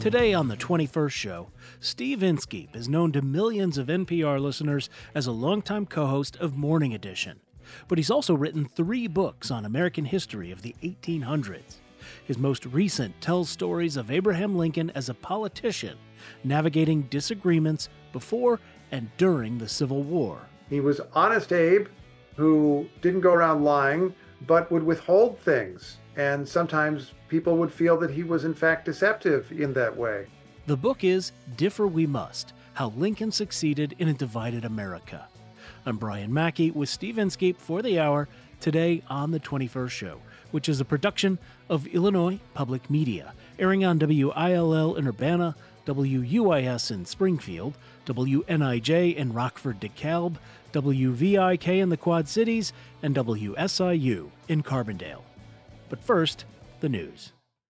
Today on the 21st show, Steve Inskeep is known to millions of NPR listeners as a longtime co-host of Morning Edition. But he's also written 3 books on American history of the 1800s. His most recent tells stories of Abraham Lincoln as a politician, navigating disagreements before and during the Civil War. He was Honest Abe, who didn't go around lying, but would withhold things. And sometimes people would feel that he was in fact deceptive in that way. The book is Differ We Must: How Lincoln Succeeded in a Divided America. I'm Brian Mackey with Steve Inskeep for the hour, today on the 21st show, which is a production of Illinois Public Media, airing on WILL in Urbana, WUIS in Springfield, WNIJ in Rockford, DeKalb, WVIK in the Quad Cities, and WSIU in Carbondale. But first, the news.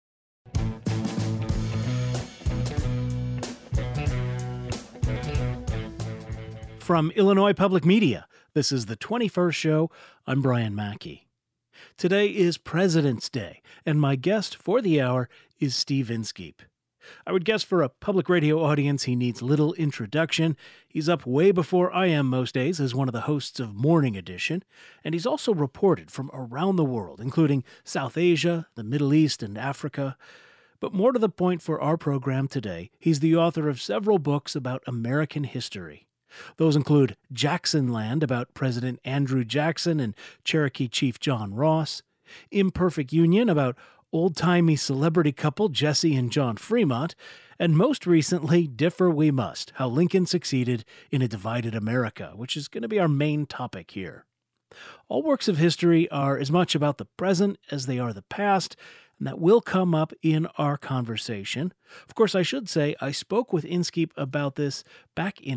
From Illinois Public Media, this is the 21st show. I'm Brian Mackey. Today is President's Day, and my guest for the hour is Steve Inskeep. I would guess for a public radio audience he needs little introduction. He's up way before I am most days as one of the hosts of Morning Edition, and he's also reported from around the world, including South Asia, the Middle East, and Africa. But more to the point for our program today, he's the author of several books about American history. Those include Jackson Land, about President Andrew Jackson and Cherokee Chief John Ross; Imperfect Union, about old-timey celebrity couple Jesse and John Fremont; and most recently, Differ We Must: How Lincoln Succeeded in a Divided America, which is going to be our main topic here. All works of history are as much about the present as they are the past, and that will come up in our conversation. Of course, I should say I spoke with Inskeep about this back in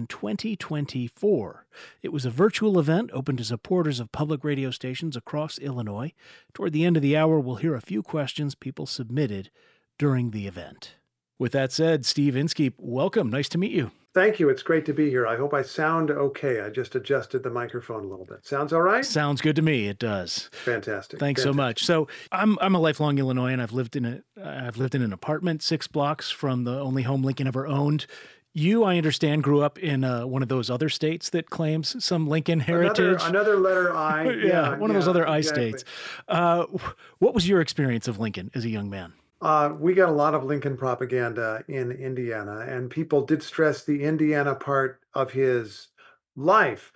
2024. It was a virtual event open to supporters of public radio stations across Illinois. Toward the end of the hour, we'll hear a few questions people submitted during the event. With that said, Steve Inskeep, welcome. Nice to meet you. Thank you. It's great to be here. I hope I sound okay. I just adjusted the microphone a little bit. Sounds all right? Sounds good to me. It does. Fantastic. Thanks so much. So I'm a lifelong Illinoisan. I've lived in an apartment 6 blocks from the only home Lincoln ever owned. You, I understand, grew up in one of those other states that claims some Lincoln heritage. Another letter I. One of those other I states. What was your experience of Lincoln as a young man? We got a lot of Lincoln propaganda in Indiana, and people did stress the Indiana part of his life.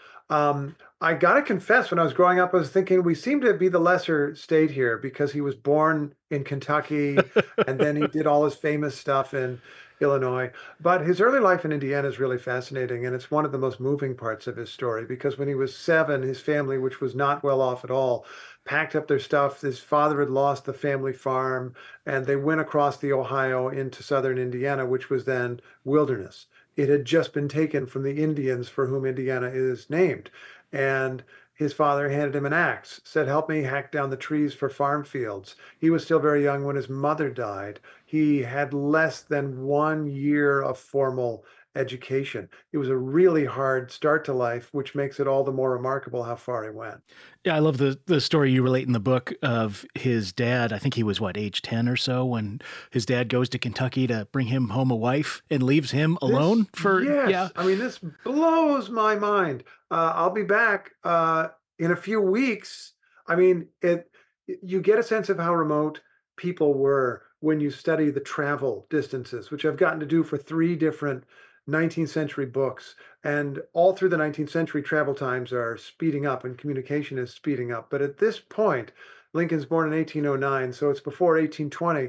I got to confess, when I was growing up, I was thinking we seem to be the lesser state here because he was born in Kentucky and then he did all his famous stuff in Illinois. But his early life in Indiana is really fascinating, and it's one of the most moving parts of his story because when he was 7, his family, which was not well off at all, packed up their stuff. His father had lost the family farm, and they went across the Ohio into southern Indiana, which was then wilderness. It had just been taken from the Indians for whom Indiana is named. And his father handed him an axe, said, "Help me hack down the trees for farm fields." He was still very young when his mother died. He had less than 1 year of formal education. It was a really hard start to life, which makes it all the more remarkable how far he went. Yeah, I love the story you relate in the book of his dad. I think he was, age 10 or so when his dad goes to Kentucky to bring him home a wife and leaves him alone Yes. Yeah. I mean, this blows my mind. I'll be back in a few weeks. I mean, you get a sense of how remote people were when you study the travel distances, which I've gotten to do for 3 different 19th century books. And all through the 19th century, travel times are speeding up and communication is speeding up. But at this point, Lincoln's born in 1809, so it's before 1820.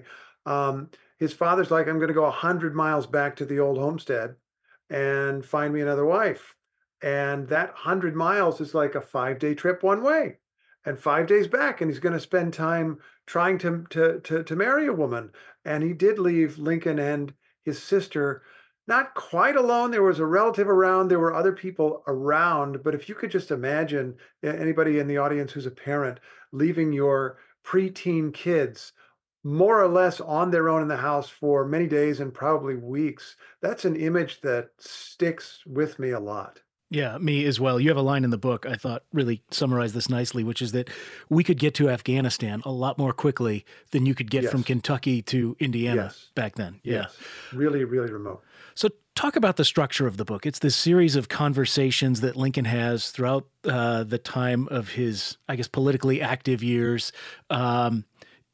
His father's like, "I'm going to go 100 miles back to the old homestead and find me another wife." And that 100 miles is like a 5-day trip one way and 5 days back. And he's going to spend time trying to marry a woman. And he did leave Lincoln and his sister not quite alone. There was a relative around. There were other people around. But if you could just imagine anybody in the audience who's a parent leaving your preteen kids more or less on their own in the house for many days and probably weeks, that's an image that sticks with me a lot. Yeah, me as well. You have a line in the book I thought really summarized this nicely, which is that we could get to Afghanistan a lot more quickly than you could get from Yes, Kentucky to Indiana yes, back then. Yeah. yes. Really, really remote. So, talk about the structure of the book. It's this series of conversations that Lincoln has throughout the time of his, I guess, politically active years. Um,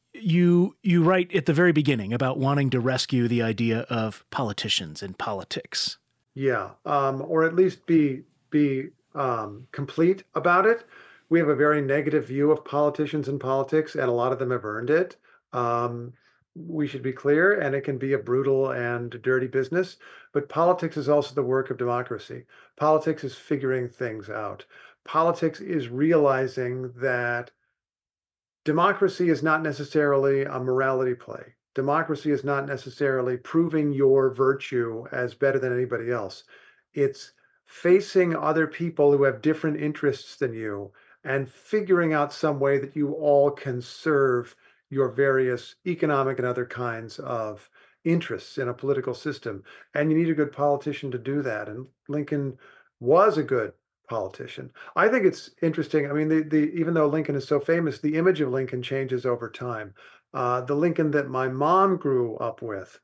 you write at the very beginning about wanting to rescue the idea of politicians and politics. Yeah, or at least be complete about it. We have a very negative view of politicians and politics, and a lot of them have earned it. Um, we should be clear, and it can be a brutal and dirty business. But politics is also the work of democracy. Politics is figuring things out. Politics is realizing that democracy is not necessarily a morality play. Democracy is not necessarily proving your virtue as better than anybody else. It's facing other people who have different interests than you and figuring out some way that you all can serve your various economic and other kinds of interests in a political system. And you need a good politician to do that. And Lincoln was a good politician. I think it's interesting. I mean, the even though Lincoln is so famous, the image of Lincoln changes over time. The Lincoln that my mom grew up with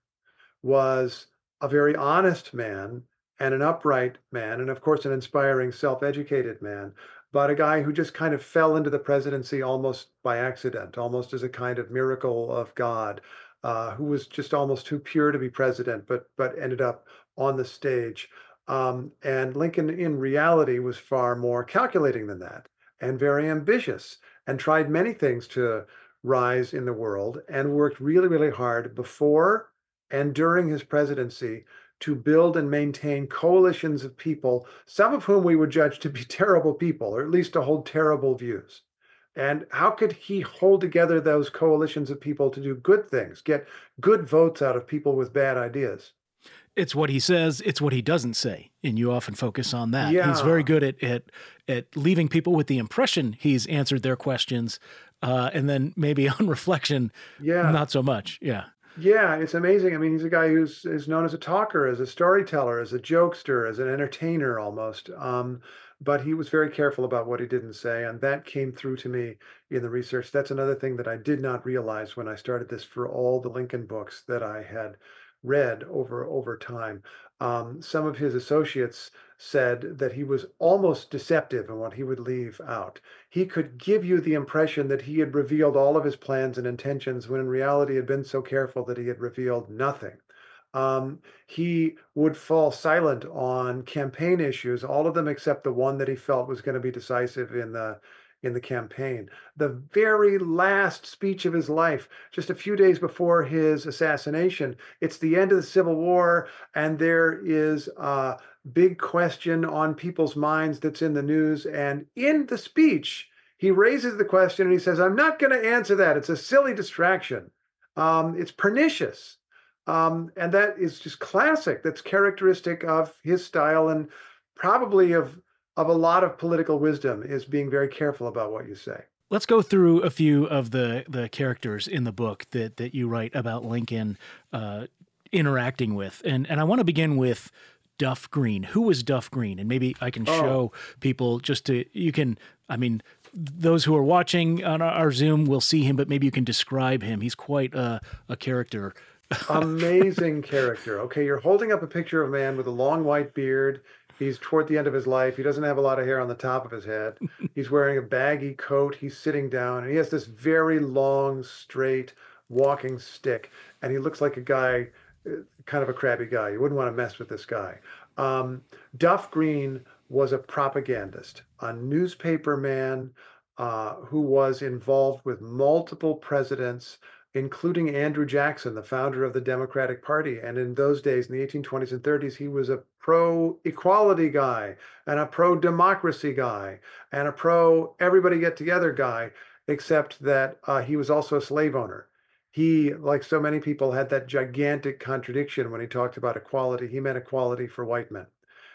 was a very honest man and an upright man, and of course, an inspiring, self-educated man, but a guy who just kind of fell into the presidency almost by accident, almost as a kind of miracle of God, who was just almost too pure to be president, but ended up on the stage. And Lincoln, in reality, was far more calculating than that, and very ambitious, and tried many things to rise in the world, and worked really, really hard before and during his presidency to build and maintain coalitions of people, some of whom we would judge to be terrible people, or at least to hold terrible views. And how could he hold together those coalitions of people to do good things, get good votes out of people with bad ideas? It's what he says, it's what he doesn't say, and you often focus on that. He's very Yeah, good at leaving people with the impression he's answered their questions, and then maybe on reflection, yeah. not so much. Yeah. Yeah, it's amazing. I mean, he's a guy who's is known as a talker, as a storyteller, as a jokester, as an entertainer almost. But he was very careful about what he didn't say, and that came through to me in the research. That's another thing that I did not realize when I started this for all the Lincoln books that I had read over time. Some of his associates said that he was almost deceptive in what he would leave out. He could give you the impression that he had revealed all of his plans and intentions when in reality he had been so careful that he had revealed nothing. He would fall silent on campaign issues, all of them except the one that he felt was going to be decisive in the campaign. The very last speech of his life, just a few days before his assassination, it's the end of the Civil War, and there is a big question on people's minds that's in the news. And in the speech, he raises the question and he says, I'm not going to answer that. It's a silly distraction. It's pernicious. And that is just classic. That's characteristic of his style and probably of a lot of political wisdom is being very careful about what you say. Let's go through a few of the characters in the book that you write about Lincoln interacting with, and I want to begin with Duff Green. Who was Duff Green? And maybe I can Oh, show people just to you can. I mean, those who are watching on our Zoom will see him, but maybe you can describe him. He's quite a character. amazing character. Okay, you're holding up a picture of a man with a long white beard. He's toward the end of his life. He doesn't have a lot of hair on the top of his head. He's wearing a baggy coat. He's sitting down, and he has this very long, straight walking stick. And he looks like a guy, kind of a crabby guy. You wouldn't want to mess with this guy. Um, Duff Green was a propagandist, a newspaper man who was involved with multiple presidents, including Andrew Jackson, the founder of the Democratic Party. And in those days, in the 1820s and 30s, he was a pro equality guy and a pro democracy guy and a pro everybody get together guy, except that he was also a slave owner. He, like so many people, had that gigantic contradiction when he talked about equality. He meant equality for white men.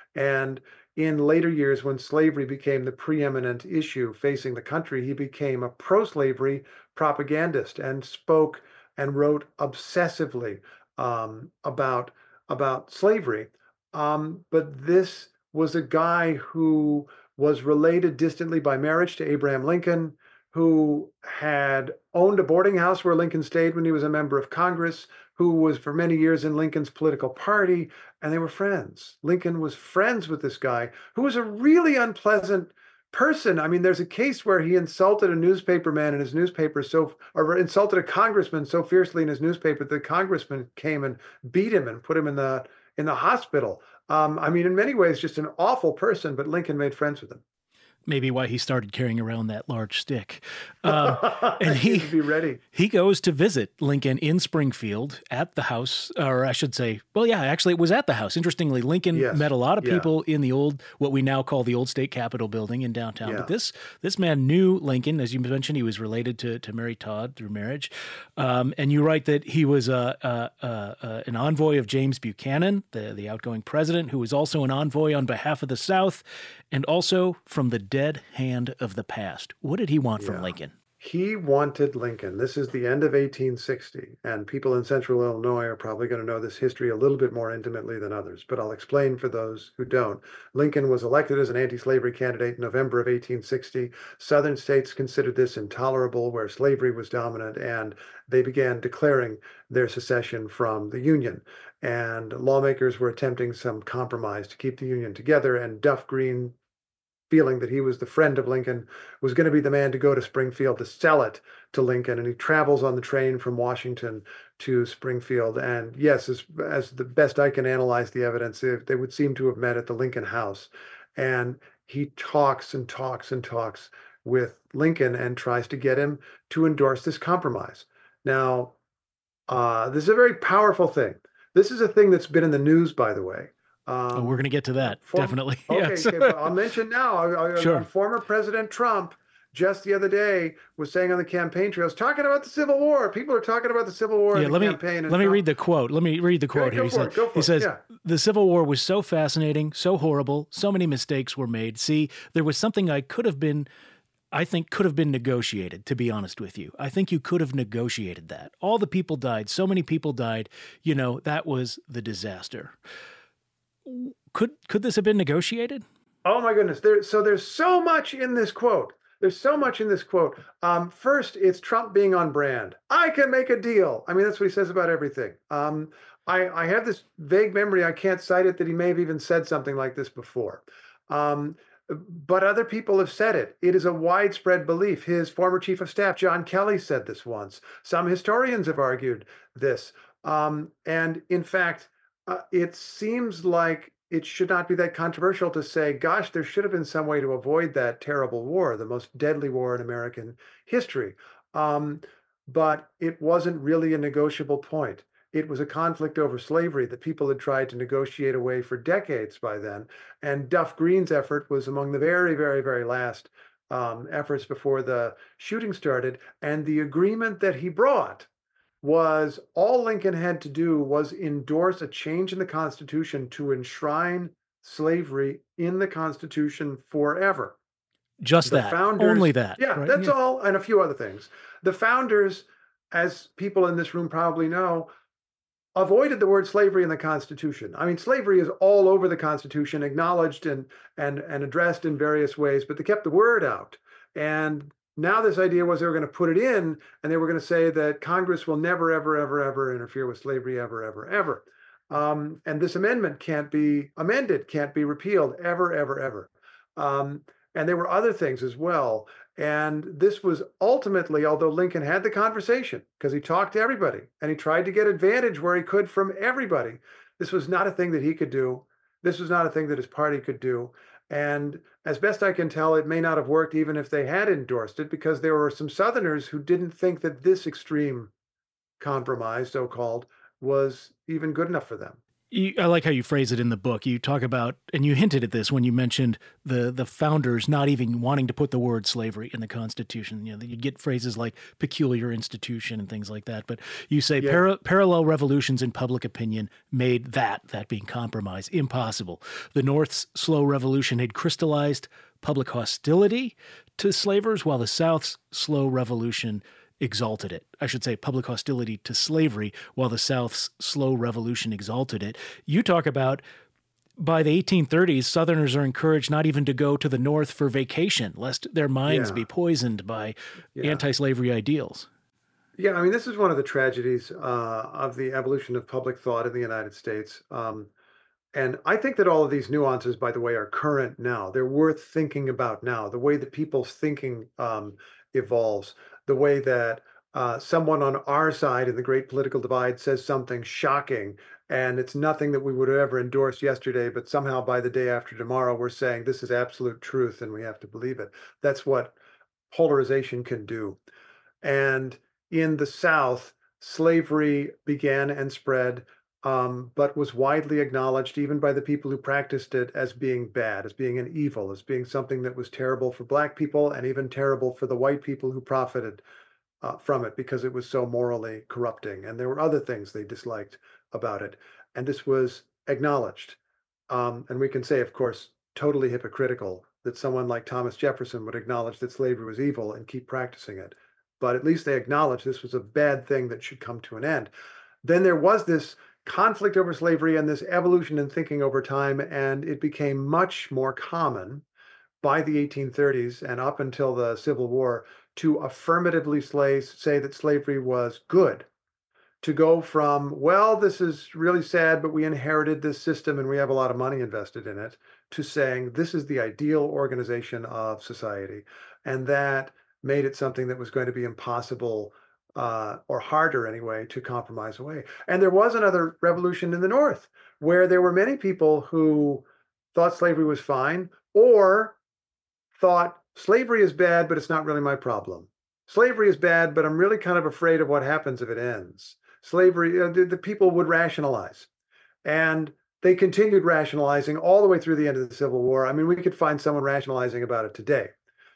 And in later years, when slavery became the preeminent issue facing the country, he became a pro slavery propagandist and spoke and wrote obsessively about slavery. But this was a guy who was related distantly by marriage to Abraham Lincoln, who had owned a boarding house where Lincoln stayed when he was a member of Congress, who was for many years in Lincoln's political party, and they were friends. Lincoln was friends with this guy who was a really unpleasant person. I mean, there's a case where he insulted a newspaperman in his newspaper, or insulted a congressman so fiercely in his newspaper that the congressman came and beat him and put him in the hospital. I mean, in many ways, just an awful person, but Lincoln made friends with him. Maybe why he started carrying around that large stick. And be ready. He goes to visit Lincoln in Springfield at the house, or I should say, well, yeah, actually it was at the house. Interestingly, Lincoln met a lot of people in the what we now call the old state capitol building in downtown. But this man knew Lincoln. As you mentioned, he was related to Mary Todd through marriage. And you write that he was an envoy of James Buchanan, the outgoing president, who was also an envoy on behalf of the South, and also from the dead hand of the past. What did he want from Lincoln? He wanted Lincoln. This is the end of 1860, and people in central Illinois are probably going to know this history a little bit more intimately than others, but I'll explain for those who don't. Lincoln was elected as an anti-slavery candidate in November of 1860. Southern states considered this intolerable, where slavery was dominant, and they began declaring their secession from the Union. And lawmakers were attempting some compromise to keep the Union together, and Duff Green, feeling that he was the friend of Lincoln, was going to be the man to go to Springfield to sell it to Lincoln. And he travels on the train from Washington to Springfield. And yes, as the best I can analyze the evidence, they would seem to have met at the Lincoln House. And he talks and talks and talks with Lincoln and tries to get him to endorse this compromise. Now, this is a very powerful thing. This is a thing that's been in the news, by the way. We're going to get to that, definitely. Okay, yes. Okay, but I'll mention now, Sure. Former President Trump just the other day was saying on the campaign trails, talking about the Civil War. People are talking about the Civil War in the campaign. Let me read the quote. Let me read the quote here. He says, the Civil War was so fascinating, so horrible, so many mistakes were made. See, there was something I think could have been negotiated, to be honest with you. I think you could have negotiated that. All the people died. So many people died. You know, that was the disaster. Could this have been negotiated? Oh my goodness. There's so much in this quote. First, it's Trump being on brand. I can make a deal. I mean, that's what he says about everything. I have this vague memory, I can't cite it, that he may have even said something like this before. But other people have said it. It is a widespread belief. His former chief of staff, John Kelly, said this once. Some historians have argued this. And in fact, it seems like it should not be that controversial to say, gosh, there should have been some way to avoid that terrible war, the most deadly war in American history. But it wasn't really a negotiable point. It was a conflict over slavery that people had tried to negotiate away for decades by then. And Duff Green's effort was among the very, very, very last efforts before the shooting started. And the agreement that he brought was all Lincoln had to do was endorse a change in the Constitution to enshrine slavery in the Constitution forever. Just that, only that. Yeah, right? That's all, and a few other things. The founders, as people in this room probably know, avoided the word slavery in the Constitution. I mean, slavery is all over the Constitution, acknowledged and addressed in various ways, but they kept the word out. And now this idea was they were going to put it in, and they were going to say that Congress will never, ever, ever, ever interfere with slavery, ever, ever, ever. And this amendment can't be amended, can't be repealed, ever, ever, ever. And there were other things as well. And this was ultimately, although Lincoln had the conversation, because he talked to everybody, and he tried to get advantage where he could from everybody, this was not a thing that he could do. This was not a thing that his party could do. And as best I can tell, it may not have worked even if they had endorsed it, because there were some Southerners who didn't think that this extreme compromise, so-called, was even good enough for them. I like how you phrase it in the book. You talk about, and you hinted at this when you mentioned the founders not even wanting to put the word slavery in the Constitution. You know, you get phrases like peculiar institution and things like that. But you say parallel revolutions in public opinion made that being compromise impossible. The North's slow revolution had crystallized public hostility to slavers, while the South's slow revolution exalted it. I should say public hostility to slavery, while the South's slow revolution exalted it. You talk about by the 1830s, Southerners are encouraged not even to go to the North for vacation, lest their minds be Yeah, poisoned by yeah. anti-slavery ideals. Yeah, I mean, this is one of the tragedies of the evolution of public thought in the United States. And I think that all of these nuances, by the way, are current now. They're worth thinking about now. The way that people's thinking evolves, the way that someone on our side in the great political divide says something shocking, and it's nothing that we would have ever endorsed yesterday, but somehow by the day after tomorrow, we're saying this is absolute truth and we have to believe it. That's what polarization can do. And in the South, slavery began and spread, but was widely acknowledged even by the people who practiced it as being bad, as being an evil, as being something that was terrible for Black people and even terrible for the white people who profited from it because it was so morally corrupting. And there were other things they disliked about it. And this was acknowledged. And we can say, of course, totally hypocritical that someone like Thomas Jefferson would acknowledge that slavery was evil and keep practicing it. But at least they acknowledged this was a bad thing that should come to an end. Then there was this conflict over slavery and this evolution in thinking over time, and it became much more common by the 1830s and up until the Civil War to affirmatively say that slavery was good, to go from, well, this is really sad, but we inherited this system and we have a lot of money invested in it, to saying this is the ideal organization of society. And that made it something that was going to be impossible, or harder anyway, to compromise away. And there was another revolution in the North where there were many people who thought slavery was fine, or thought slavery is bad, but it's not really my problem. Slavery is bad, but I'm really kind of afraid of what happens if it ends. Slavery, the people would rationalize. And they continued rationalizing all the way through the end of the Civil War. I mean, we could find someone rationalizing about it today.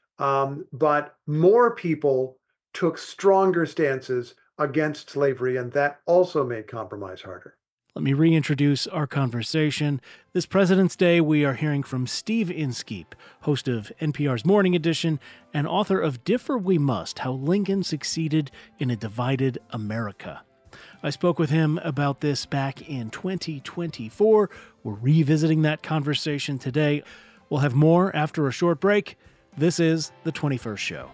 But more people took stronger stances against slavery, and that also made compromise harder. Let me reintroduce our conversation. This President's Day, we are hearing from Steve Inskeep, host of NPR's Morning Edition and author of Differ We Must: How Lincoln Succeeded in a Divided America. I spoke with him about this back in 2024. We're revisiting that conversation today. We'll have more after a short break. This is The 21st Show.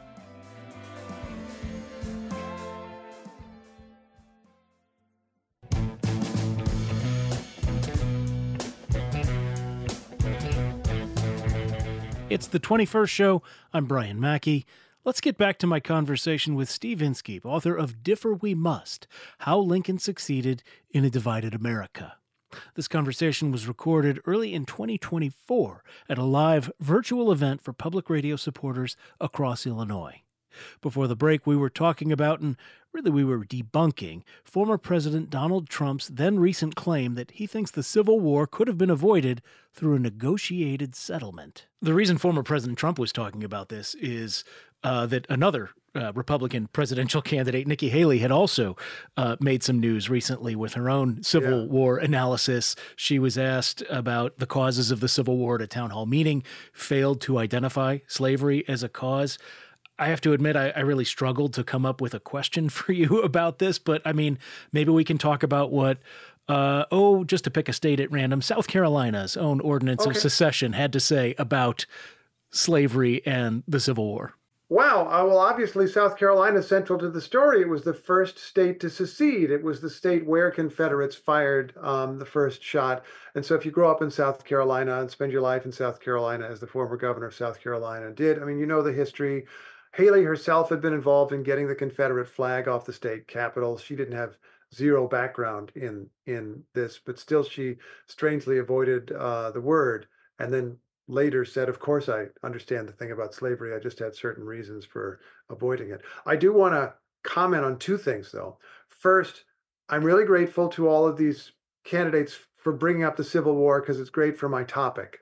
It's The 21st Show. I'm Brian Mackey. Let's get back to my conversation with Steve Inskeep, author of Differ We Must: How Lincoln Succeeded in a Divided America. This conversation was recorded early in 2024 at a live virtual event for public radio supporters across Illinois. Before the break, we were talking about, and really we were debunking, former President Donald Trump's then recent claim that he thinks the Civil War could have been avoided through a negotiated settlement. The reason former President Trump was talking about this is that another Republican presidential candidate, Nikki Haley, had also made some news recently with her own Civil War analysis. She was asked about the causes of the Civil War at a town hall meeting, failed to identify slavery as a cause. I have to admit, I really struggled to come up with a question for you about this, but I mean, maybe we can talk about what, just to pick a state at random, South Carolina's own ordinance of secession had to say about slavery and the Civil War. Wow. Well, obviously, South Carolina is central to the story. It was the first state to secede. It was the state where Confederates fired the first shot. And so if you grow up in South Carolina and spend your life in South Carolina, as the former governor of South Carolina did, I mean, you know the history. Haley herself had been involved in getting the Confederate flag off the state capitol. She didn't have zero background in this, but still she strangely avoided the word, and then later said, of course, I understand the thing about slavery. I just had certain reasons for avoiding it. I do want to comment on two things, though. First, I'm really grateful to all of these candidates for bringing up the Civil War because it's great for my topic.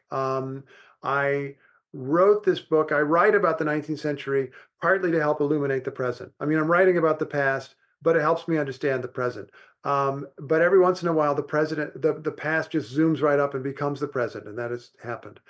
I wrote this book. I write about the 19th century partly to help illuminate the present. I mean, I'm writing about the past, but it helps me understand the present. But every once in a while, the past just zooms right up and becomes the present, and that has happened.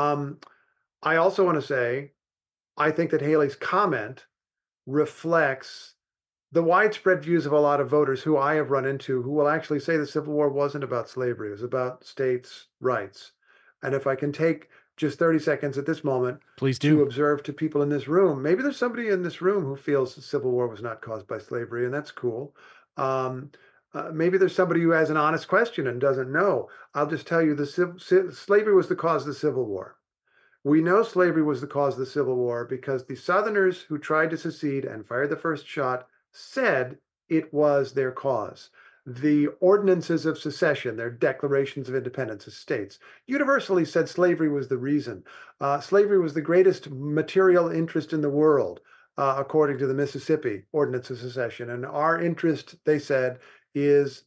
I also want to say, I think that Haley's comment reflects the widespread views of a lot of voters who I have run into who will actually say the Civil War wasn't about slavery, it was about states' rights. And if I can take just 30 seconds at this moment Please to do. observe to people in this room, maybe there's somebody in this room who feels the Civil War was not caused by slavery, and that's cool. Um, Maybe there's somebody who has an honest question and doesn't know. I'll just tell you, slavery was the cause of the Civil War. We know slavery was the cause of the Civil War because the Southerners who tried to secede and fired the first shot said it was their cause. The ordinances of secession, their declarations of independence as states, universally said slavery was the reason. Slavery was the greatest material interest in the world, according to the Mississippi Ordinance of Secession. And our interest, they said, is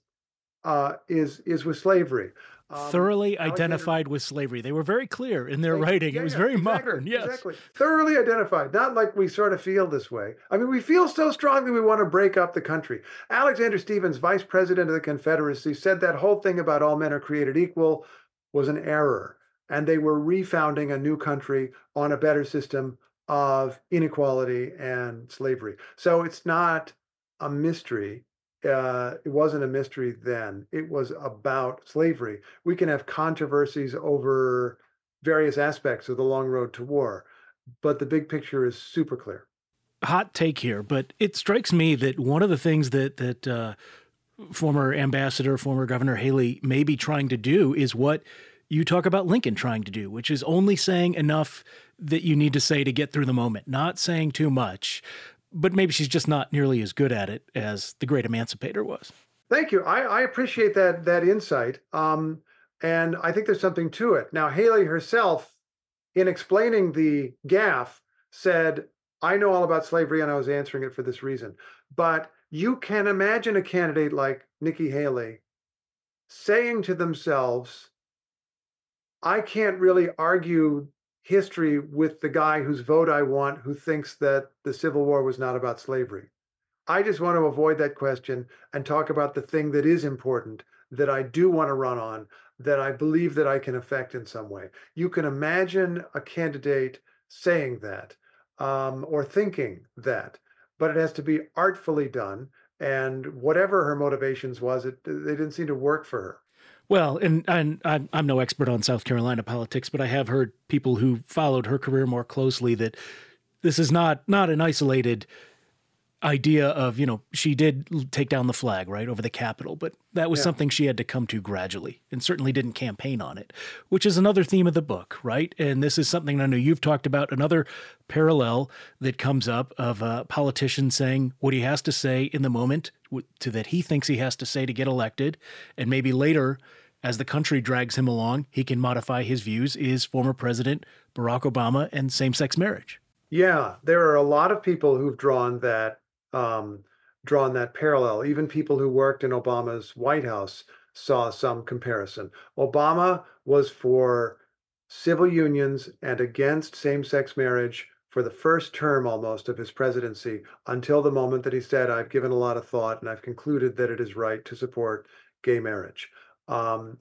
is with slavery. Thoroughly Alexander identified with slavery. They were very clear in their Thank you. writing. It Yeah, was yeah, very exactly, modern. Yes. exactly. Thoroughly identified, not like we sort of feel this way. I mean, we feel so strongly we want to break up the country. Alexander Stephens, vice president of the Confederacy, said that whole thing about all men are created equal was an error. And they were refounding a new country on a better system of inequality and slavery. So it's not a mystery. It wasn't a mystery then. It was about slavery. We can have controversies over various aspects of the long road to war, but the big picture is super clear. Hot take here, but it strikes me that one of the things that former ambassador, former Governor Haley may be trying to do is what you talk about Lincoln trying to do, which is only saying enough that you need to say to get through the moment, not saying too much. But maybe she's just not nearly as good at it as the great emancipator was. Thank you. I appreciate that insight, and I think there's something to it. Now, Haley herself, in explaining the gaffe, said, "I know all about slavery, and I was answering it for this reason." But you can imagine a candidate like Nikki Haley saying to themselves, I can't really argue history with the guy whose vote I want, who thinks that the Civil War was not about slavery. I just want to avoid that question and talk about the thing that is important, that I do want to run on, that I believe that I can affect in some way. You can imagine a candidate saying that, or thinking that, but it has to be artfully done. And whatever her motivations was, they didn't seem to work for her. Well, and I'm no expert on South Carolina politics, but I have heard people who followed her career more closely that this is not an isolated idea of, she did take down the flag, right, over the Capitol, but that was Yeah. something she had to come to gradually and certainly didn't campaign on it, which is another theme of the book, right? And this is something I know you've talked about, another parallel that comes up of a politician saying what he has to say in the moment to that he thinks he has to say to get elected. And maybe later, as the country drags him along, he can modify his views, is former President Barack Obama and same-sex marriage. Yeah, there are a lot of people who've um, drawn that parallel. Even people who worked in Obama's White House saw some comparison. Obama was for civil unions and against same-sex marriage for the first term almost of his presidency until the moment that he said, I've given a lot of thought and I've concluded that it is right to support gay marriage. Um,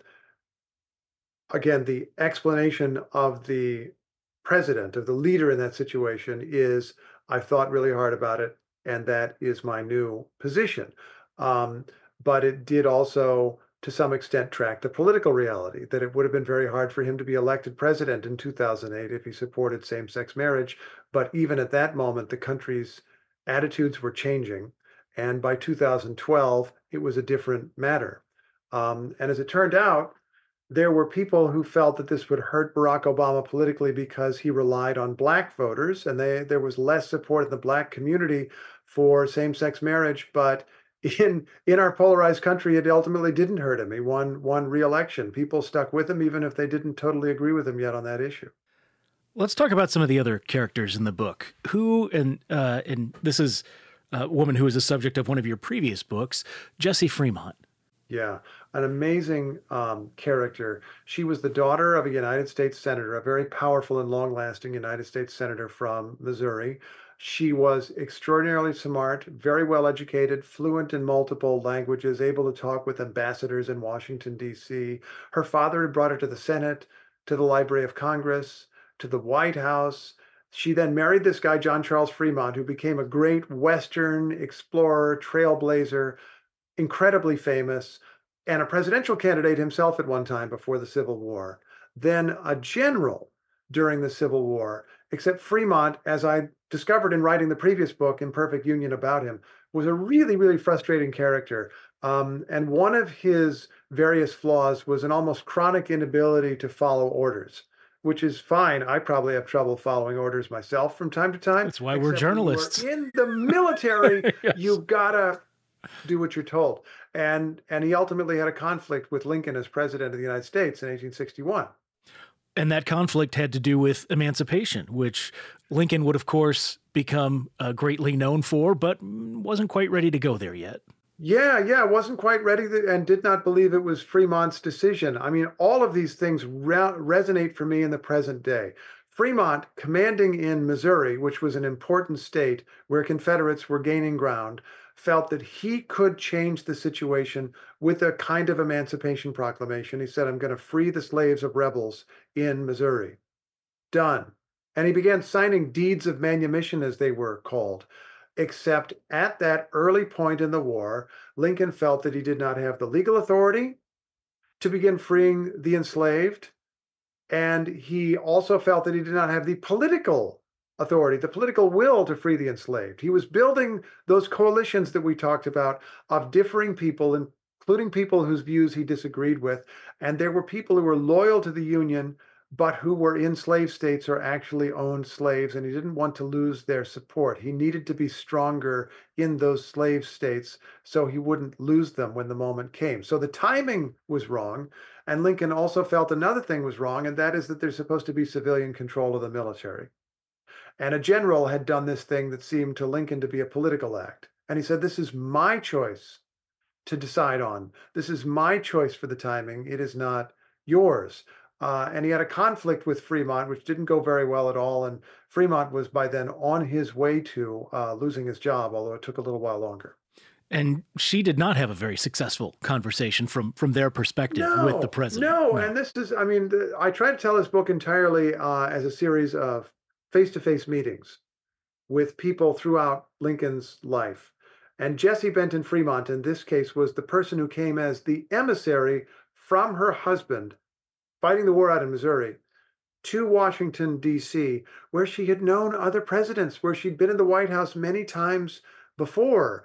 Again, the explanation of the president, of the leader in that situation is, I've thought really hard about it, and that is my new position. Um, but it did also, to some extent, track the political reality that it would have been very hard for him to be elected president in 2008 if he supported same-sex marriage. But even at that moment, the country's attitudes were changing. And by 2012, it was a different matter. And as it turned out, there were people who felt that this would hurt Barack Obama politically because he relied on black voters, and there was less support in the black community for same-sex marriage. But in our polarized country, it ultimately didn't hurt him. He won re-election. People stuck with him, even if they didn't totally agree with him yet on that issue. Let's talk about some of the other characters in the book. Who and this is a woman who is the subject of one of your previous books, Jessie Fremont. Yeah, an amazing character. She was the daughter of a United States senator, a very powerful and long-lasting United States senator from Missouri. She was extraordinarily smart, very well educated, fluent in multiple languages, able to talk with ambassadors in Washington, D.C. Her father had brought her to the Senate, to the Library of Congress, to the White House, She then married this guy, John Charles Fremont, who became a great Western explorer, trailblazer, incredibly famous, and a presidential candidate himself at one time before the Civil War, then a general during the Civil War, except Fremont, as I discovered in writing the previous book, Imperfect Union, about him, was a really, really frustrating character. And one of his various flaws was an almost chronic inability to follow orders, which is fine. I probably have trouble following orders myself from time to time, That's why we're except when you are journalists. in the military, Yes. you've got to do what you're told. And he ultimately had a conflict with Lincoln as president of the United States in 1861. And that conflict had to do with emancipation, which Lincoln would, of course, become greatly known for, but wasn't quite ready to go there yet. Yeah, wasn't quite ready and did not believe it was Fremont's decision. I mean, all of these things resonate for me in the present day. Fremont, commanding in Missouri, which was an important state where Confederates were gaining ground, felt that he could change the situation with a kind of emancipation proclamation. He said, I'm going to free the slaves of rebels in Missouri. Done. And he began signing deeds of manumission, as they were called. Except at that early point in the war, Lincoln felt that he did not have the legal authority to begin freeing the enslaved. And he also felt that he did not have the political authority, the political will to free the enslaved. He was building those coalitions that we talked about of differing people, including people whose views he disagreed with. And there were people who were loyal to the Union, but who were in slave states or actually owned slaves, and he didn't want to lose their support. He needed to be stronger in those slave states so he wouldn't lose them when the moment came. So the timing was wrong. And Lincoln also felt another thing was wrong, and that is that there's supposed to be civilian control of the military. And a general had done this thing that seemed to Lincoln to be a political act. And he said, this is my choice to decide on. This is my choice for the timing. It is not yours. And he had a conflict with Fremont, which didn't go very well at all. And Fremont was by then on his way to losing his job, although it took a little while longer. And she did not have a very successful conversation from their perspective with the No, president. no. And this is, I mean, I try to tell this book entirely as a series of face-to-face meetings with people throughout Lincoln's life. And Jessie Benton Fremont, in this case, was the person who came as the emissary from her husband fighting the war out in Missouri to Washington, D.C., where she had known other presidents, where she'd been in the White House many times before,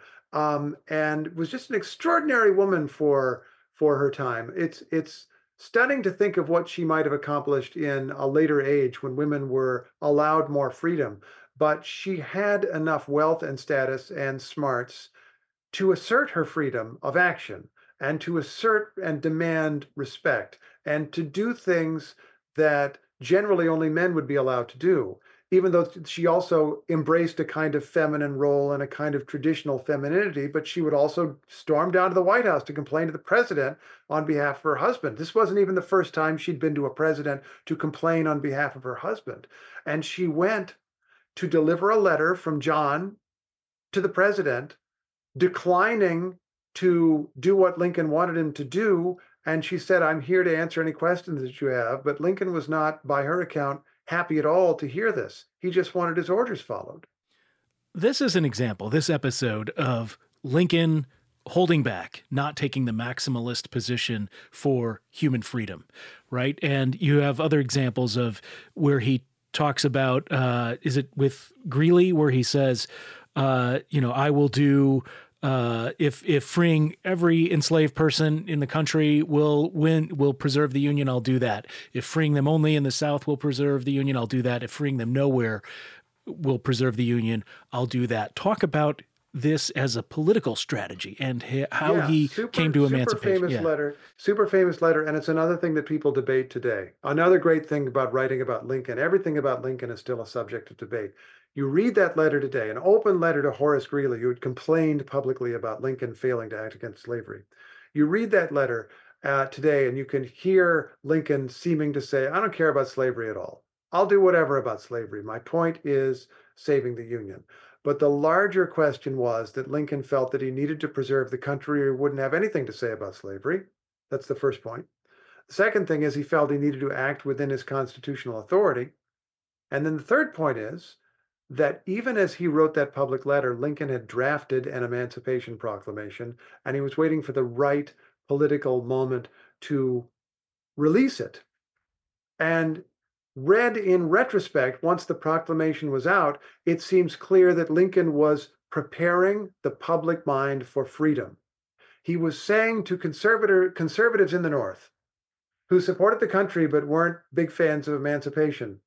and was just an extraordinary woman for her time. It's stunning to think of what she might have accomplished in a later age when women were allowed more freedom. But she had enough wealth and status and smarts to assert her freedom of action and to assert and demand respect and to do things that generally only men would be allowed to do, even though she also embraced a kind of feminine role and a kind of traditional femininity, but she would also storm down to the White House to complain to the president on behalf of her husband. This wasn't even the first time she'd been to a president to complain on behalf of her husband. And she went to deliver a letter from John to the president declining to do what Lincoln wanted him to do. And she said, I'm here to answer any questions that you have. But Lincoln was not, by her account, happy at all to hear this. He just wanted his orders followed. This is an example, this episode, of Lincoln holding back, not taking the maximalist position for human freedom, right? And you have other examples of where he talks about, is it with Greeley, where he says, I will do, if freeing every enslaved person in the country will preserve the Union, I'll do that. If freeing them only in the South will preserve the Union, I'll do that. If freeing them nowhere will preserve the Union, I'll do that. Talk about this as a political strategy and how he came to emancipation. Super famous letter. And it's another thing that people debate today. Another great thing about writing about Lincoln, everything about Lincoln is still a subject of debate. You read that letter today, an open letter to Horace Greeley, who had complained publicly about Lincoln failing to act against slavery. You read that letter today and you can hear Lincoln seeming to say, I don't care about slavery at all. I'll do whatever about slavery. My point is saving the Union. But the larger question was that Lincoln felt that he needed to preserve the country or he wouldn't have anything to say about slavery. That's the first point. The second thing is he felt he needed to act within his constitutional authority. And then the third point is that even as he wrote that public letter, Lincoln had drafted an Emancipation Proclamation, and he was waiting for the right political moment to release it. And read in retrospect, once the proclamation was out, it seems clear that Lincoln was preparing the public mind for freedom. He was saying to conservatives in the North who supported the country but weren't big fans of emancipation,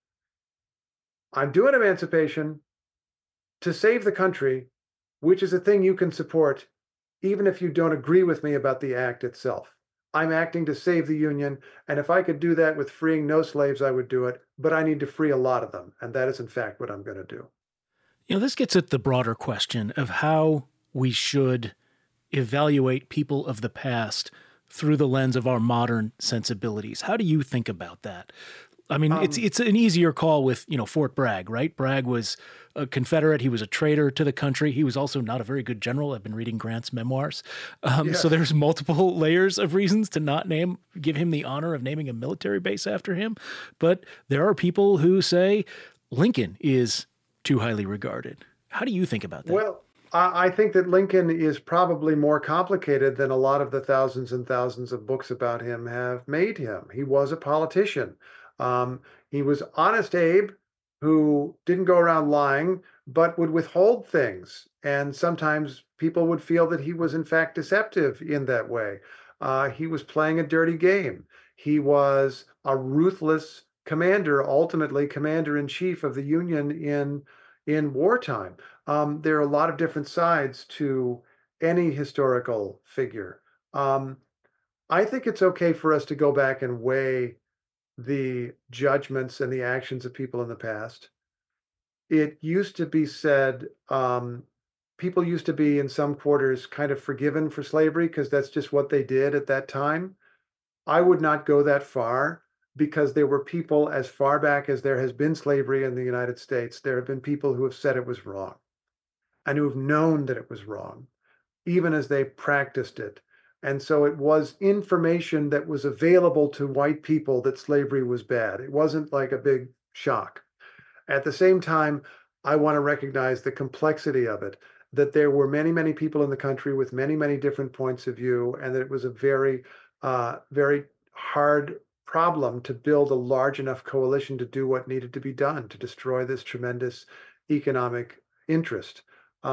I'm doing emancipation to save the country, which is a thing you can support even if you don't agree with me about the act itself. I'm acting to save the Union, and if I could do that with freeing no slaves, I would do it, but I need to free a lot of them, and that is in fact what I'm going to do. This gets at the broader question of how we should evaluate people of the past through the lens of our modern sensibilities. How do you think about that? I mean, it's an easier call with, Fort Bragg, right? Bragg was a Confederate. He was a traitor to the country. He was also not a very good general. I've been reading Grant's memoirs. So there's multiple layers of reasons to not give him the honor of naming a military base after him. But there are people who say Lincoln is too highly regarded. How do you think about that? Well, I think that Lincoln is probably more complicated than a lot of the thousands and thousands of books about him have made him. He was a politician. He was Honest Abe, who didn't go around lying, but would withhold things. And sometimes people would feel that he was, in fact, deceptive in that way. He was playing a dirty game. He was a ruthless commander, ultimately commander-in-chief of the Union in wartime. There are a lot of different sides to any historical figure. I think it's okay for us to go back and weigh the judgments and the actions of people in the past. It used to be said, people used to be in some quarters kind of forgiven for slavery because that's just what they did at that time. I would not go that far because there were people as far back as there has been slavery in the United States. There have been people who have said it was wrong and who have known that it was wrong, even as they practiced it. And so it was information that was available to white people that slavery was bad. It wasn't like a big shock. At the same time, I want to recognize the complexity of it, that there were many, many people in the country with many, many different points of view, and that it was a very, very hard problem to build a large enough coalition to do what needed to be done to destroy this tremendous economic interest.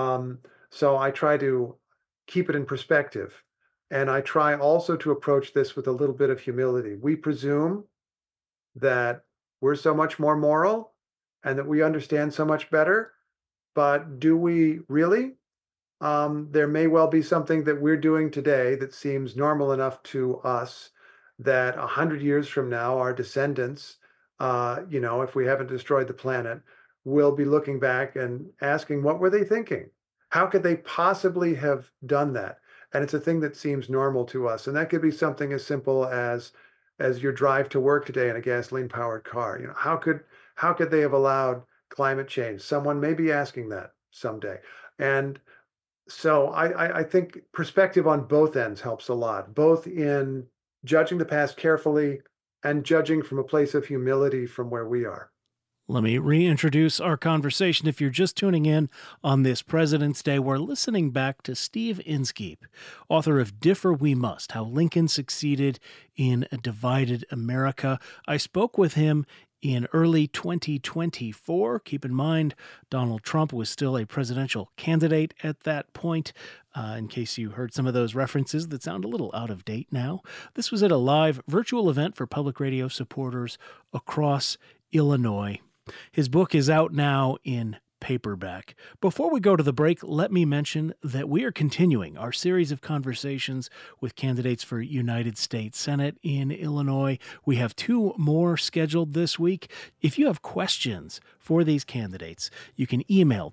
So I try to keep it in perspective. And I try also to approach this with a little bit of humility. We presume that we're so much more moral and that we understand so much better, but do we really? There may well be something that we're doing today that seems normal enough to us that 100 years from now, our descendants, if we haven't destroyed the planet, will be looking back and asking, what were they thinking? How could they possibly have done that? And it's a thing that seems normal to us. And that could be something as simple as your drive to work today in a gasoline-powered car. How could they have allowed climate change? Someone may be asking that someday. And so I think perspective on both ends helps a lot, both in judging the past carefully and judging from a place of humility from where we are. Let me reintroduce our conversation. If you're just tuning in on this President's Day, we're listening back to Steve Inskeep, author of Differ We Must, How Lincoln Succeeded in a Divided America. I spoke with him in early 2024. Keep in mind, Donald Trump was still a presidential candidate at that point. In case you heard some of those references that sound a little out of date now. This was at a live virtual event for public radio supporters across Illinois. His book is out now in paperback. Before we go to the break, let me mention that we are continuing our series of conversations with candidates for United States Senate in Illinois. We have 2 more scheduled this week. If you have questions for these candidates, you can email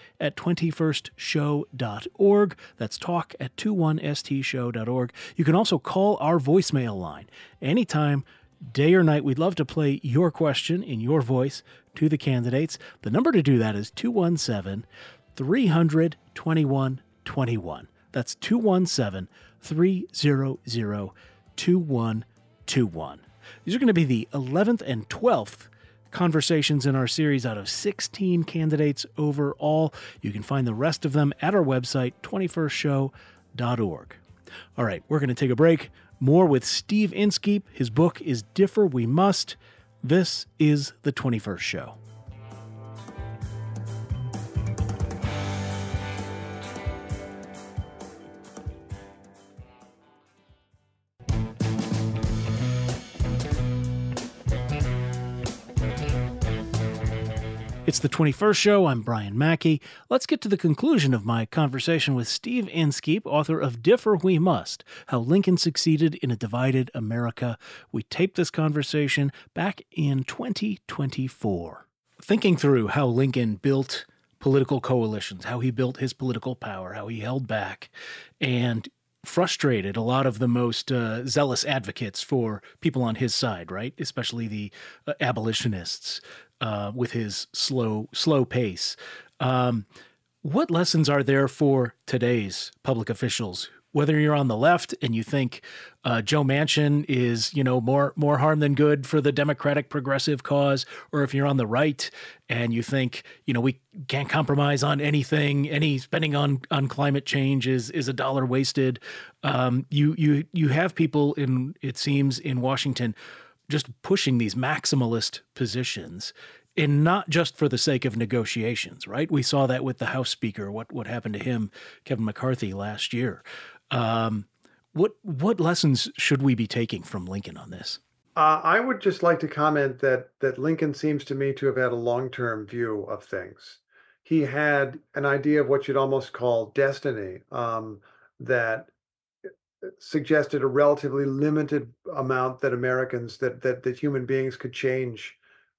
talk@21stshow.org. That's talk@21stshow.org. You can also call our voicemail line anytime, day or night. We'd love to play your question in your voice to the candidates. The number to do that is 217-300-2121. That's 217-300-2121. These are going to be the 11th and 12th conversations in our series out of 16 candidates overall. You can find the rest of them at our website, 21stshow.org. All right, we're going to take a break. More with Steve Inskeep. His book is Differ We Must. This is The 21st Show. It's the 21st Show. I'm Brian Mackey. Let's get to the conclusion of my conversation with Steve Inskeep, author of Differ We Must, How Lincoln Succeeded in a Divided America. We taped this conversation back in 2024. Thinking through how Lincoln built political coalitions, how he built his political power, how he held back, and frustrated a lot of the most zealous advocates for people on his side, right? Especially the abolitionists with his slow pace. What lessons are there for today's public officials? Whether you're on the left and you think Joe Manchin is, more harm than good for the Democratic progressive cause, or if you're on the right and you think, we can't compromise on anything, any spending on climate change is a dollar wasted. You have people it seems in Washington just pushing these maximalist positions, and not just for the sake of negotiations, right? We saw that with the House Speaker, what happened to him, Kevin McCarthy, last year. What lessons should we be taking from Lincoln on this? I would just like to comment that Lincoln seems to me to have had a long-term view of things. He had an idea of what you'd almost call destiny, that suggested a relatively limited amount that Americans, that human beings could change.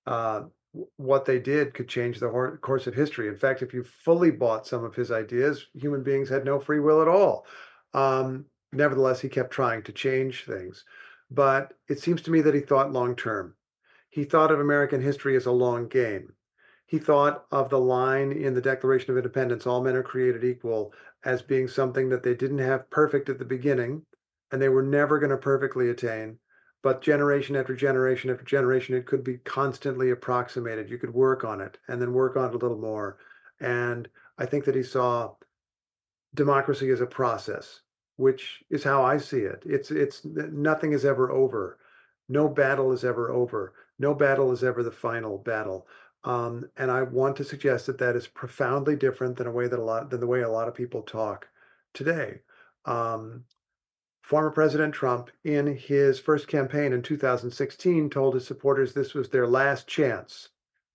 What they did could change the course of history. In fact, if you fully bought some of his ideas, human beings had no free will at all. Nevertheless, he kept trying to change things. But it seems to me that he thought long term. He thought of American history as a long game. He thought of the line in the Declaration of Independence, all men are created equal, as being something that they didn't have perfect at the beginning, and they were never going to perfectly attain. But generation after generation after generation, it could be constantly approximated. You could work on it and then work on it a little more. And I think that he saw democracy as a process, which is how I see it. It's nothing is ever over. No battle is ever over. No battle is ever the final battle. And I want to suggest that is profoundly different than the way a lot of people talk today. Former President Trump, in his first campaign in 2016, told his supporters this was their last chance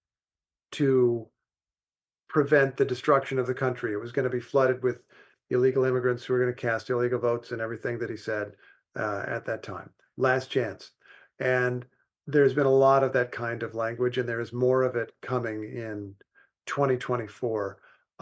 to prevent the destruction of the country. It was going to be flooded with illegal immigrants who were going to cast illegal votes and everything that he said at that time. Last chance. And there's been a lot of that kind of language, and there is more of it coming in 2024.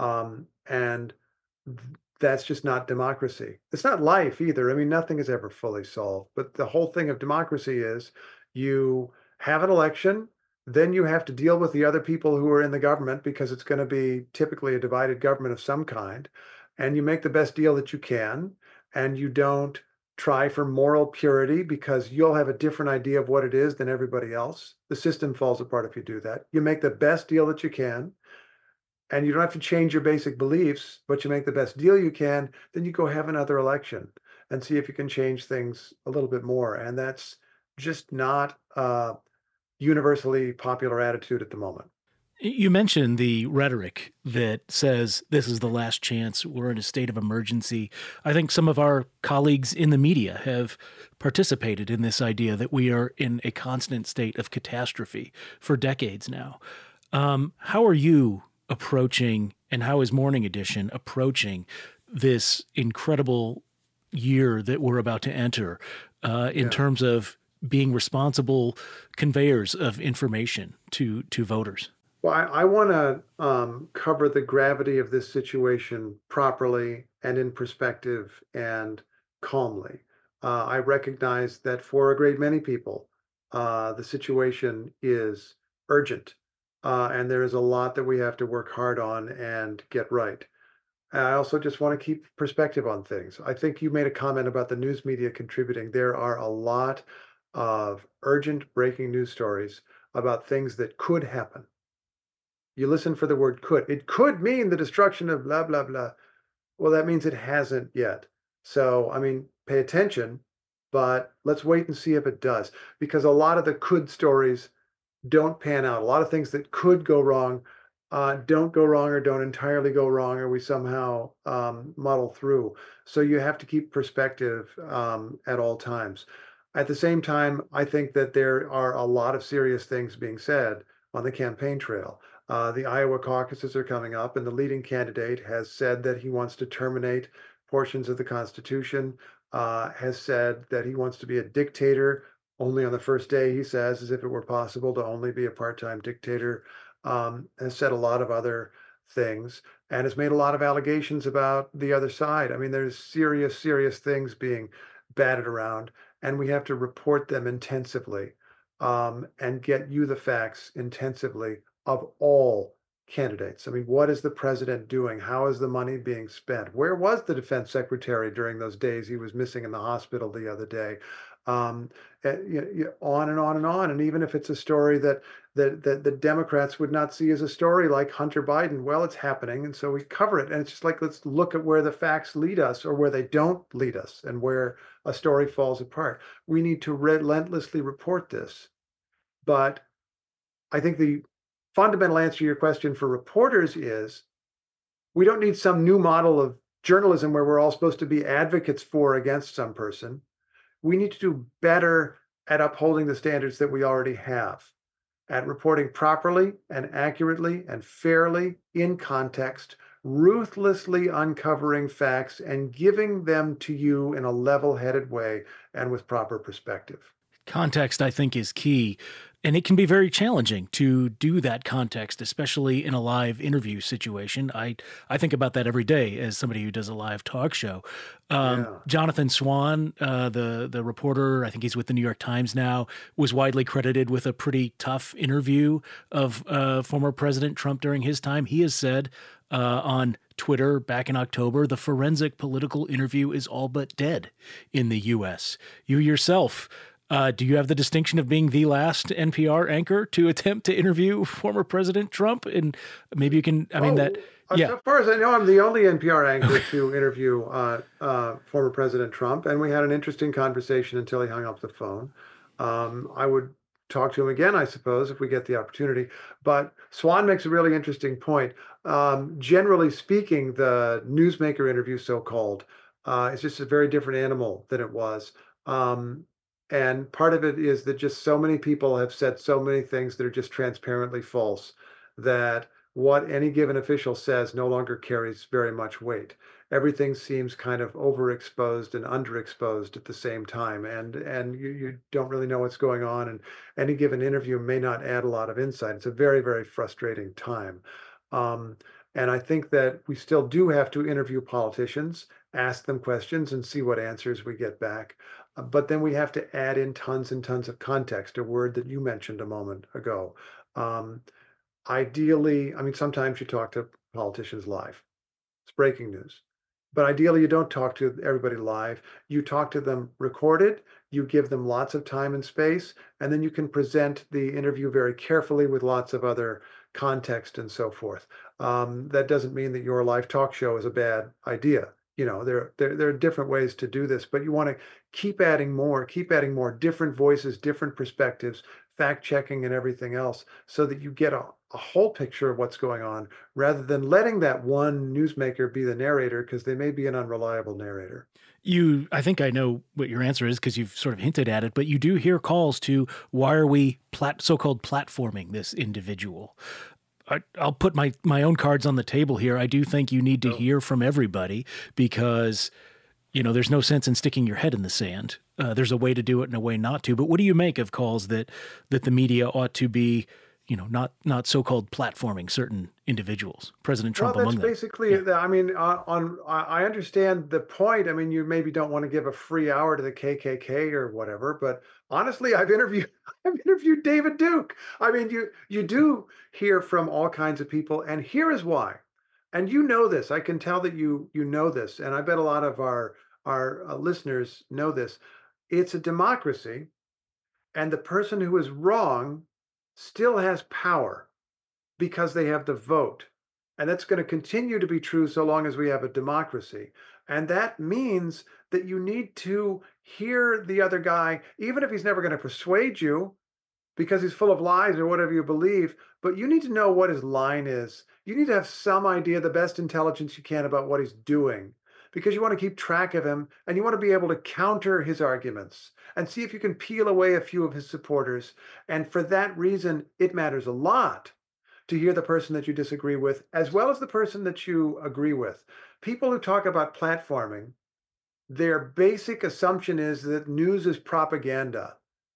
And that's just not democracy. It's not life either. I mean, nothing is ever fully solved. But the whole thing of democracy is you have an election, then you have to deal with the other people who are in the government, because it's going to be typically a divided government of some kind. And you make the best deal that you can, and you don't try for moral purity, because you'll have a different idea of what it is than everybody else. The system falls apart if you do that. You make the best deal that you can, and you don't have to change your basic beliefs, but you make the best deal you can, then you go have another election and see if you can change things a little bit more. And that's just not a universally popular attitude at the moment. You mentioned the rhetoric that says this is the last chance, we're in a state of emergency. I think some of our colleagues in the media have participated in this idea that we are in a constant state of catastrophe for decades now. How are you approaching, and how is Morning Edition approaching this incredible year that we're about to enter in terms of being responsible conveyors of information to voters? Well, I want to cover the gravity of this situation properly and in perspective and calmly. I recognize that for a great many people, the situation is urgent, and there is a lot that we have to work hard on and get right. I also just want to keep perspective on things. I think you made a comment about the news media contributing. There are a lot of urgent breaking news stories about things that could happen. You listen for the word could. It could mean the destruction of blah, blah, blah. Well, that means it hasn't yet. So, I mean, pay attention, but let's wait and see if it does. Because a lot of the could stories don't pan out. A lot of things that could go wrong don't go wrong or don't entirely go wrong, or we somehow muddle through. So you have to keep perspective at all times. At the same time, I think that there are a lot of serious things being said on the campaign trail. The Iowa caucuses are coming up, and the leading candidate has said that he wants to terminate portions of the Constitution, has said that he wants to be a dictator only on the first day, he says, as if it were possible to only be a part-time dictator, has said a lot of other things, and has made a lot of allegations about the other side. I mean, there's serious, serious things being batted around, and we have to report them intensively, and get you the facts intensively of all candidates. I mean, what is the president doing? How is the money being spent? Where was the defense secretary during those days he was missing in the hospital the other day? Um, on and on and on. And even if it's a story that the Democrats would not see as a story like Hunter Biden, well, it's happening, and so we cover it. And it's just like, let's look at where the facts lead us or where they don't lead us, and where a story falls apart. We need to relentlessly report this. But I think the fundamental answer to your question for reporters is we don't need some new model of journalism where we're all supposed to be advocates for or against some person. We need to do better at upholding the standards that we already have, at reporting properly and accurately and fairly in context, ruthlessly uncovering facts and giving them to you in a level-headed way and with proper perspective. Context, I think, is key. And it can be very challenging to do that context, especially in a live interview situation. I think about that every day as somebody who does a live talk show. Yeah. Jonathan Swan, the reporter, I think he's with the New York Times now, was widely credited with a pretty tough interview of former President Trump during his time. He has said on Twitter back in October, the forensic political interview is all but dead in the U.S. You yourself, do you have the distinction of being the last NPR anchor to attempt to interview former President Trump? And maybe you can, I mean, that, Oh, yeah. so far as I know, I'm the only NPR anchor to interview former President Trump, and we had an interesting conversation until he hung up the phone. I would talk to him again, I suppose, if we get the opportunity. But Swan makes a really interesting point. Generally speaking, the newsmaker interview, so-called, is just a very different animal than it was. Um, and part of it is that just so many people have said so many things that are just transparently false, that what any given official says no longer carries very much weight. Everything seems kind of overexposed and underexposed at the same time, and you don't really know what's going on, and any given interview may not add a lot of insight. It's a very, very frustrating time. Um, and I think that we still do have to interview politicians, ask them questions, and see what answers we get back. But then we have to add in tons and tons of context, a word that you mentioned a moment ago. Um, Ideally, I mean, sometimes you talk to politicians live. It's breaking news. But ideally, you don't talk to everybody live. You talk to them recorded, you give them lots of time and space, and then you can present the interview very carefully with lots of other context and so forth. That doesn't mean that your live talk show is a bad idea. You know, there are different ways to do this, but you want to keep adding more different voices, different perspectives, fact checking and everything else, so that you get a whole picture of what's going on, rather than letting that one newsmaker be the narrator, because they may be an unreliable narrator. I think I know what your answer is because you've sort of hinted at it, but you do hear calls to why are we so-called platforming this individual? I'll put my own cards on the table here. I do think you need to So, hear from everybody because, there's no sense in sticking your head in the sand. There's a way to do it and a way not to. But what do you make of calls that the media ought to be, not so-called platforming certain individuals, President well, Trump that's among them? basically Yeah. it. I mean, I understand the point. I mean, you maybe don't want to give a free hour to the KKK or whatever, but honestly, I've interviewed I've interviewed David Duke. I mean, you do hear from all kinds of people, and here is why. And you know this. I can tell that you know this, and I bet a lot of our listeners know this. It's a democracy, and the person who is wrong still has power because they have the vote. And that's going to continue to be true so long as we have a democracy. And that means that you need to hear the other guy, even if he's never going to persuade you because he's full of lies or whatever you believe. But you need to know what his line is. You need to have some idea, the best intelligence you can about what he's doing, because you want to keep track of him and you want to be able to counter his arguments and see if you can peel away a few of his supporters. And for that reason, it matters a lot to hear the person that you disagree with, as well as the person that you agree with. People who talk about platforming, their basic assumption is that news is propaganda.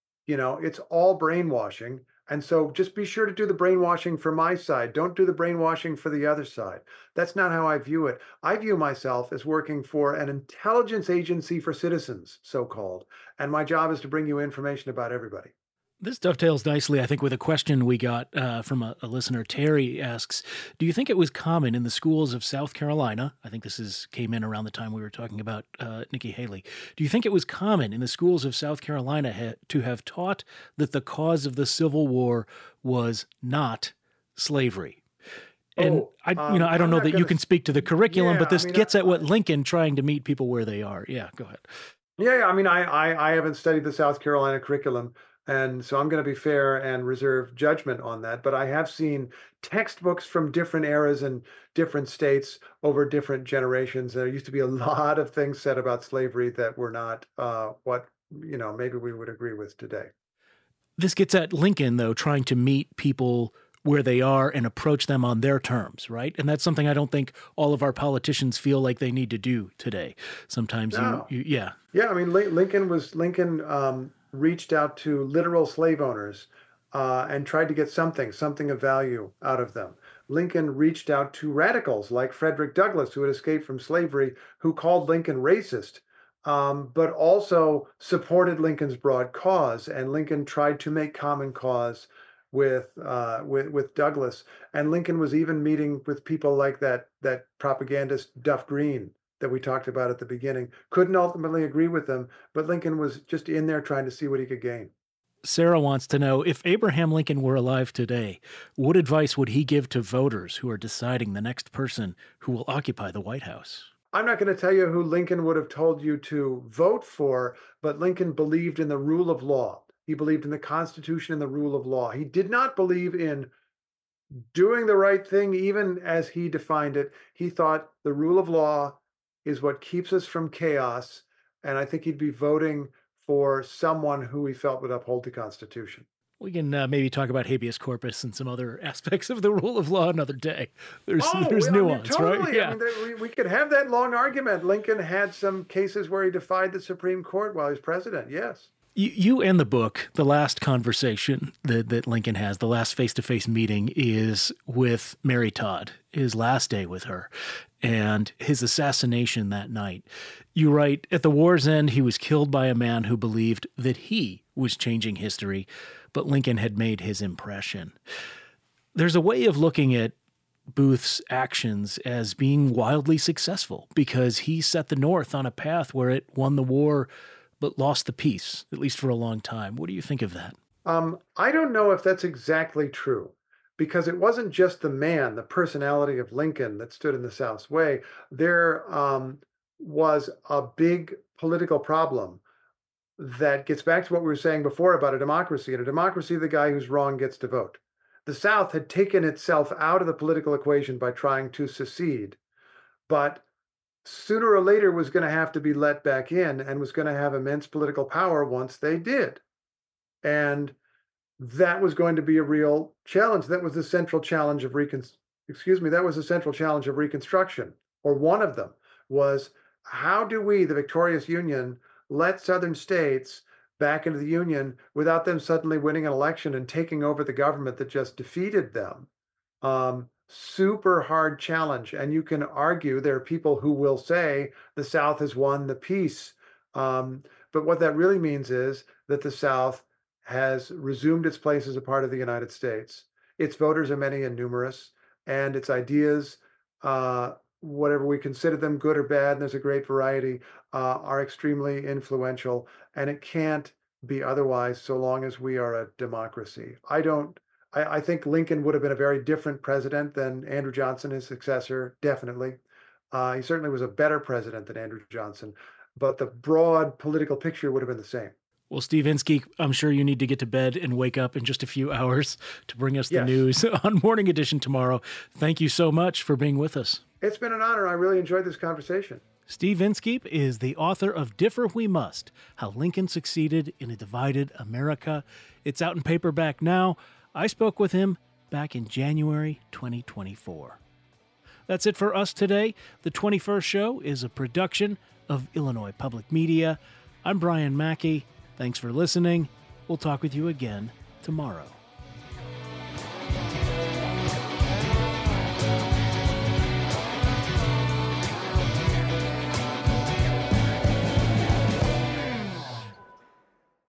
It's all brainwashing. And so just be sure to do the brainwashing for my side. Don't do the brainwashing for the other side. That's not how I view it. I view myself as working for an intelligence agency for citizens, so called. And my job is to bring you information about everybody. This dovetails nicely, I think, with a question we got from a listener. Terry asks, do you think it was common in the schools of South Carolina? I think came in around the time we were talking about Nikki Haley. Do you think it was common in the schools of South Carolina to have taught that the cause of the Civil War was not slavery? And I don't know that you can speak to the curriculum, but this gets at what Lincoln trying to meet people where they are. Yeah, go ahead. Yeah, I mean, I haven't studied the South Carolina curriculum, and so I'm going to be fair and reserve judgment on that. But I have seen textbooks from different eras and different states over different generations. There used to be a lot of things said about slavery that were not what, maybe we would agree with today. This gets at Lincoln, though, trying to meet people where they are and approach them on their terms, right? And that's something I don't think all of our politicians feel like they need to do today. Sometimes No. yeah. Yeah, I mean, Lincoln reached out to literal slave owners and tried to get something of value out of them. Lincoln reached out to radicals like Frederick Douglass, who had escaped from slavery, who called Lincoln racist, but also supported Lincoln's broad cause. And Lincoln tried to make common cause with Douglass. And Lincoln was even meeting with people like that propagandist Duff Green that we talked about at the beginning. Couldn't ultimately agree with them, but Lincoln was just in there trying to see what he could gain. Sarah wants to know, if Abraham Lincoln were alive today, what advice would he give to voters who are deciding the next person who will occupy the White House? I'm not going to tell you who Lincoln would have told you to vote for, but Lincoln believed in the rule of law. He believed in the Constitution and the rule of law. He did not believe in doing the right thing, even as he defined it. He thought the rule of law is what keeps us from chaos. And I think he'd be voting for someone who he felt would uphold the Constitution. We can maybe talk about habeas corpus and some other aspects of the rule of law another day. There's nuance, totally. right? Yeah. I mean, we could have that long argument. Lincoln had some cases where he defied the Supreme Court while he was president. Yes. You end the book, the last conversation that Lincoln has, the last face-to-face meeting is with Mary Todd, his last day with her, and his assassination that night. You write, at the war's end, he was killed by a man who believed that he was changing history, but Lincoln had made his impression. There's a way of looking at Booth's actions as being wildly successful because he set the North on a path where it won the war but lost the peace, at least for a long time. What do you think of that? I don't know if that's exactly true, because it wasn't just the man, the personality of Lincoln that stood in the South's way. There was a big political problem that gets back to what we were saying before about a democracy. In a democracy, the guy who's wrong gets to vote. The South had taken itself out of the political equation by trying to secede, but sooner or later was going to have to be let back in and was going to have immense political power once they did. And that was going to be a real challenge. That was the central challenge of that was the central challenge of Reconstruction, or one of them was, how do we, the victorious Union, let Southern states back into the Union without them suddenly winning an election and taking over the government that just defeated them? Super hard challenge. And you can argue there are people who will say the South has won the peace. But what that really means is that the South has resumed its place as a part of the United States. Its voters are many and numerous, and its ideas, whatever we consider them, good or bad, and there's a great variety, are extremely influential. And it can't be otherwise so long as we are a democracy. I don't I think Lincoln would have been a very different president than Andrew Johnson, his successor, definitely. He certainly was a better president than Andrew Johnson, but the broad political picture would have been the same. Well, Steve Inskeep, I'm sure you need to get to bed and wake up in just a few hours to bring us the Yes. news on Morning Edition tomorrow. Thank you so much for being with us. It's been an honor. I really enjoyed this conversation. Steve Inskeep is the author of Differ We Must, How Lincoln Succeeded in a Divided America. It's out in paperback now. I spoke with him back in January 2024. That's it for us today. The 21st Show is a production of Illinois Public Media. I'm Brian Mackey. Thanks for listening. We'll talk with you again tomorrow.